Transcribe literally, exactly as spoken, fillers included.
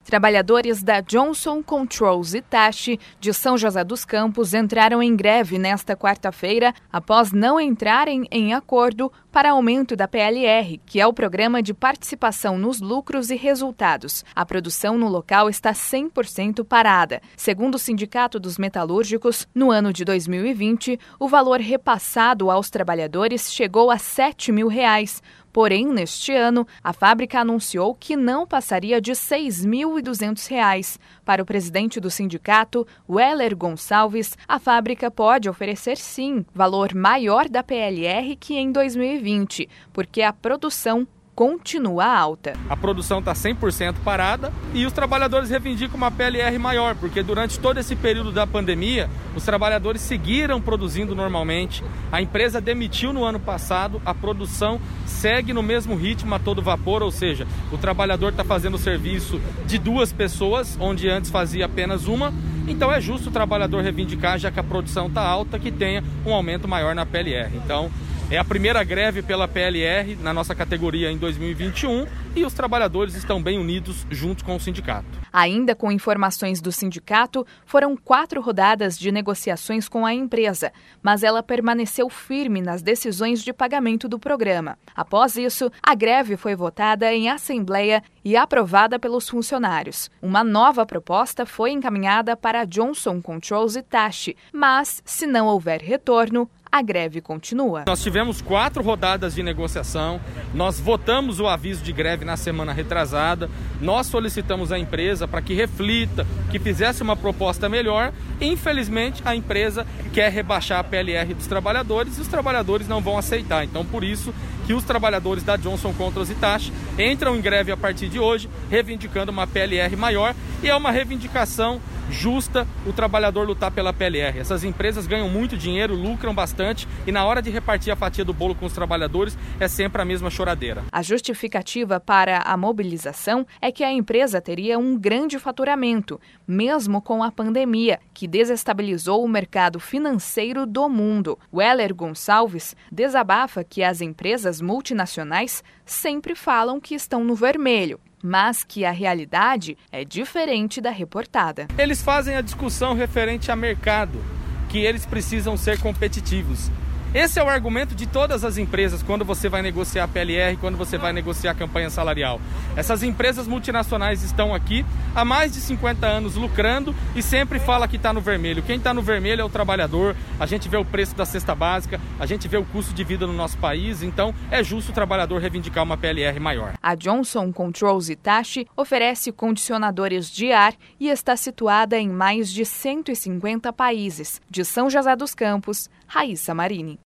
Trabalhadores da Johnson Controls Hitachi de São José dos Campos entraram em greve nesta quarta-feira após não entrarem em acordo para aumento da P L R, que é o Programa de Participação nos Lucros e Resultados. A produção no local está cem por cento parada. Segundo o Sindicato dos Metalúrgicos, no ano de dois mil e vinte, o valor repassado aos trabalhadores chegou a sete mil reais. Porém, neste ano, a fábrica anunciou que não passaria de seis mil e duzentos reais. Para o presidente do sindicato, Weller Gonçalves, a fábrica pode oferecer sim valor maior da P L R que em dois mil e vinte, porque a produção continua alta. A produção está cem por cento parada e os trabalhadores reivindicam uma P L R maior, porque durante todo esse período da pandemia, os trabalhadores seguiram produzindo normalmente. A empresa demitiu no ano passado, a produção segue no mesmo ritmo a todo vapor, ou seja, o trabalhador está fazendo o serviço de duas pessoas, onde antes fazia apenas uma. Então é justo o trabalhador reivindicar, já que a produção está alta, que tenha um aumento maior na P L R. Então, é a primeira greve pela P L R na nossa categoria em dois mil e vinte e um e os trabalhadores estão bem unidos junto com o sindicato. Ainda com informações do sindicato, foram quatro rodadas de negociações com a empresa, mas ela permaneceu firme nas decisões de pagamento do programa. Após isso, a greve foi votada em assembleia e aprovada pelos funcionários. Uma nova proposta foi encaminhada para a Johnson Controls Hitachi, mas, se não houver retorno, a greve continua. Nós tivemos quatro rodadas de negociação, nós votamos o aviso de greve na semana retrasada, nós solicitamos à empresa para que reflita, que fizesse uma proposta melhor. Infelizmente, a empresa quer rebaixar a P L R dos trabalhadores e os trabalhadores não vão aceitar. Então, por isso que os trabalhadores da Johnson Controls Hitachi entram em greve a partir de hoje, reivindicando uma P L R maior, e é uma reivindicação justa o trabalhador lutar pela P L R. Essas empresas ganham muito dinheiro, lucram bastante e na hora de repartir a fatia do bolo com os trabalhadores é sempre a mesma choradeira. A justificativa para a mobilização é que a empresa teria um grande faturamento, mesmo com a pandemia, que desestabilizou o mercado financeiro do mundo. Weller Gonçalves desabafa que as empresas multinacionais sempre falam que estão no vermelho, mas que a realidade é diferente da reportada. Eles fazem a discussão referente a mercado, que eles precisam ser competitivos. Esse é o argumento de todas as empresas quando você vai negociar a P L R, quando você vai negociar a campanha salarial. Essas empresas multinacionais estão aqui há mais de cinquenta anos lucrando e sempre fala que está no vermelho. Quem está no vermelho é o trabalhador, a gente vê o preço da cesta básica, a gente vê o custo de vida no nosso país, então é justo o trabalhador reivindicar uma P L R maior. A Johnson Controls Hitachi oferece condicionadores de ar e está situada em mais de cento e cinquenta países. De São José dos Campos, Raíssa Marini.